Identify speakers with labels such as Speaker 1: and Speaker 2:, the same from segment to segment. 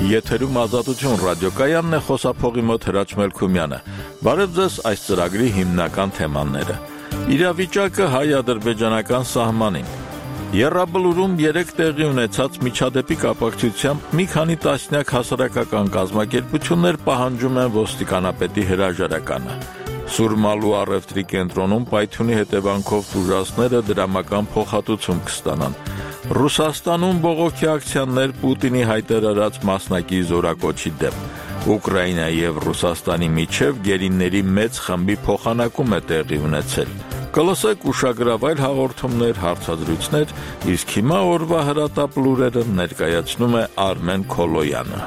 Speaker 1: Եթերում Ազատություն ռադիոկայանն է, խոսափողի մոտ Հրաչ Մելքումյանը։ Բարև ձեզ այս ծրագրի հիմնական թեմաները։ Իրավիճակը հայ-ադրբեջանական սահմանին։ Եռաբլուրում 3 տեղի ունեցած միջադեպի կապակցությամբ մի քանի տասնյակ հասարակական կազմակերպություններ պահանջում են ոստիկանապետի հրաժարականը։ Սուրմալու առևտրի կենտրոնում պայթյունի հետևանքով տուժածները դրամական փոխհատուցում կստանան։ Ռուսաստանում բողոքի ակցիաներ Պուտինի հայտեր արած մասնակի զորակոչի դեմ։ Ուկրաինայի եւ Ռուսաստանի միջև գերիների մեծ խմբի փոխանակում է տեղի ունեցել։ Կլսեք ուշագրավ այլ հաղորդումներ, հարցադրույցներ, իսկ հիմա օրվա հրատապ լուրերը ներկայացնում է Արմեն Քոլոյանը։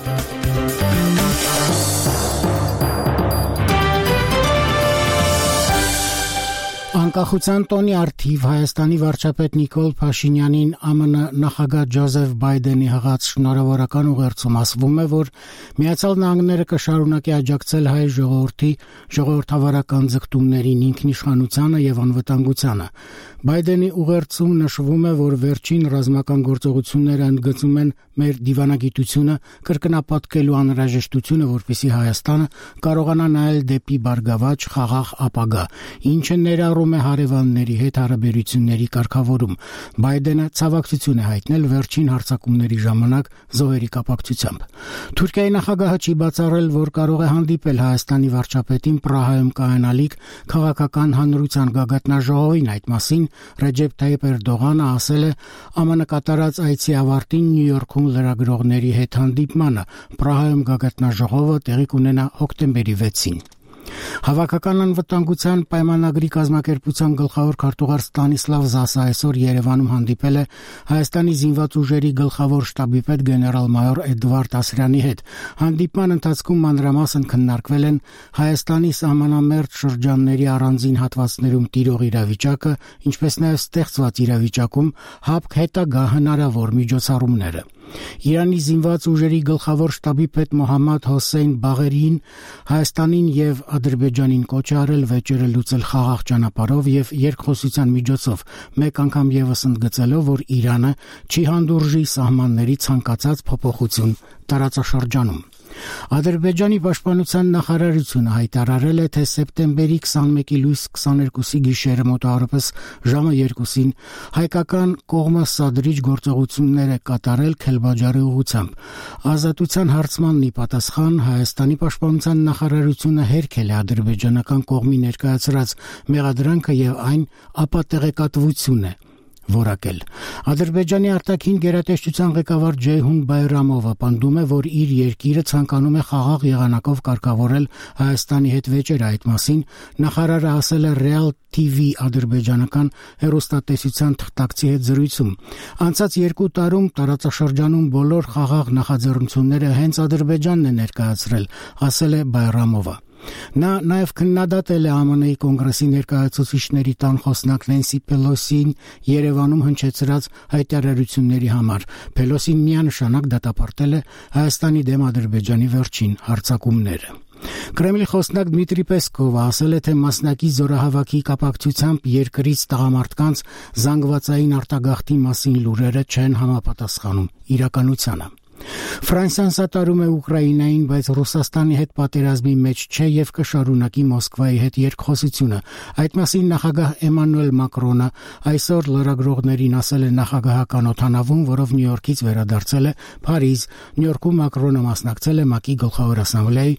Speaker 2: Անկախության տոնի առթիվ Հայաստանի վարչապետ Նիկոլ Փաշինյանին ԱՄՆ նախագահ Ջոզեֆ Բայդենի հղած շնորհավորական ուղերձում ասվում է, որ Միացյալ Նահանգները կշարունակի աջակցել հայ ժողովրդի ժողովրդավարական ձգտումներին, ինքնիշխանությանը եւ անվտանգությանը։ Բայդենի ուղերձում նշվում է, որ վերջին ռազմական գործողությունները ընդգծում են մեր դիվանագիտությունը, կրկնապատկելու անհրաժեշտությունը, որպեսզի Հայաստանը կարողանա նայել դեպի բարգավաճ խաղաղ ապագա, ինչը ներառում է հարևանների հետ հարաբերությունների կարգավորում։ Բայդենը ցավակցություն է հայտնել վերջին հարձակումների ժամանակ զոհերի կապակցությամբ։ Թուրքիայի նախագահը չի բացառել, որ կարող է հանդիպել Հայաստանի վարչապետին Պրահայում կայանալիք քաղաքական հանրության գագաթնաժողովին։ Այդ մասին Ռեջեփ Թայիփ Էրդողանը ասել է ԱՄՆ կատարած այցի ավարտին Նյու Յորքում լրագրողների հետ հանդիպմանը։ Պրահայում գագաթնաժողովը տեղի կունենա հոկտեմբերի 6-ին։ Հավաքական անվտանգության պայմանագրի կազմակերպության գլխավոր քարտուղար Ստանիսլավ Զասը այսօր Երևանում հանդիպել է Հայաստանի զինված ուժերի գլխավոր շտաբի պետ գեներալ-մայոր Էդվարդ Ասրյանի հետ։ Հանդիպման ընթացքում մանրամասն քննարկվել են Հայաստանի սահմանամերձ շրջանների առանձին հատվածներում տիրող իրավիճակը, ինչպես նաև ստեղծված իրավիճակում հապկ հետագա հնարավոր միջոցառումները։ Իրանի զինված ուժերի գլխավոր շտաբի պետ Մոհամմադ Հոսեյն Բաղերին Հայաստանին եւ Ադրբեջանին կոչ է արել վեճերը լուծել խաղաղ ճանապարհով եւ երկխոսության միջոցով, մեկ անգամ եւս ընդգծելով, որ Իրանը չի հանդուրժի սահմանների ցանկացած փոփոխություն տարածաշրջանում։ Ադրբեջանի պաշտպանության նախարարությունը հայտարարել է, թե սեպտեմբերի 21-ի լույս 22-ի գիշերը մոտավորապես ժամը 2-ին հայկական կողմը սադրիչ գործողություններ է կատարել Քելբաջարի ուղղությամբ։ Ազատության հարցմանն ի պատասխան Հայաստանի պաշտպանության նախարարությունը հերքել է ադրբեջանական կողմի ներկայացրած մեղադրանքը եւ այն ապատեղեկատվություն է որակել։ Ադրբեջանի արտաքին գերատեսչության ղեկավար Ջեյհուն Բայրամովը պնդում է, որ իր երկիրը ցանկանում է խաղաղ եղանակով կարգավորել Հայաստանի հետ վեճերը։ Այդ մասին նախարարը ասել է Real TV ադրբեջանական հեռուստատեսության թղթակցի հետ զրույցում։ Անցած 2 տարում տարածաշրջանում բոլոր խաղաղ նախաձեռնությունները հենց Ադրբեջանն է ներկայացրել, ասել է Բայրամովը։ Նա նաև քննադատել է ԱՄՆ-ի կոնգրեսի ներկայացուցիչների տան խոսնակ Նենսի Պելոսին Երևանում հնչեցրած հայտարարությունների համար։ Պելոսին միանշանակ դատապարտել է Հայաստանի դեմ Ադրբեջանի վերջին հարձակումները։ Կրեմլի խոսնակ Դմիտրի Պեսկովը ասել է, թե մասնակի զորահավաքի կապակցությամբ երկրից տղամարդկանց զանգվածային արտագաղթի մասին լուրերը չեն համապատասխանում իրականությանը։ Ֆրանսիան սատարում է Ուկրաինային, բայց Ռուսաստանի հետ պատերազմի մեջ չէ եւ կշարունակի Մոսկվայի հետ երկխոսությունը։ Այդ մասին նախագահ Էմանուել Մակրոնը այսօր լրագրողներին ասել է նախագահական օդանավում, որով Նյու Յորքից վերադարձել է Փարիզ։ Նյու Յորքում Մակրոնը մասնակցել է ՄԱԿ-ի գլխավոր ասամբլեայի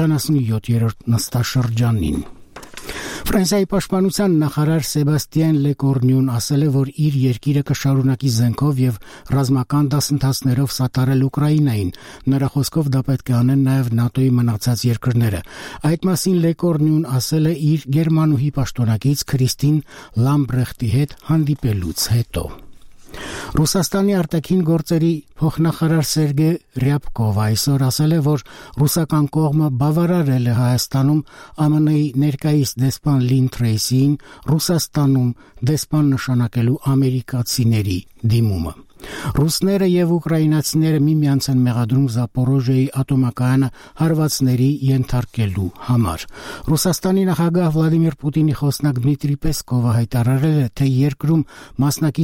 Speaker 2: 77-րդ նստաշրջանին։ Ֆրանսիայի պաշտպանության նախարար Սեբաստիան Լեկորնյուն ասել է, որ իր երկիրը կշարունակի զենքով եւ ռազմական դասընթացներով սատարել Ուկրաինային։ Նրա խոսքով դա պետք է անեն նաեւ ՆԱՏՕ-ի մնացած երկրները։ Այդ մասին Լեկորնյուն ասել է իր գերմանուհի պաշտոնակից Քրիստին Լամբրեխտի հետ հանդիպելուց հետո։ Ռուսաստանի արտաքին գործերի փոխնախարար Սերգեյ Ռյաբկովը այսօր ասել է, որ ռուսական կողմը բավարարել է Հայաստանում ԱՄՆ-ի ներկայիս դեսպան Լին Թրեյսին Ռուսաստանում դեսպան նշանակելու ամերիկացիների դիմումը։ Ռուսները եւ ուկրաինացիները միմյանց են մեղադրում Զապորոժիայի ատոմակայանը հարվածների ենթարկելու համար։ Ռուսաստանի նախագահ Վլադիմիր Պուտինի խոսնակ Դմիտրի Պեսկովը հայտարարել է, թե երկրում մասնակի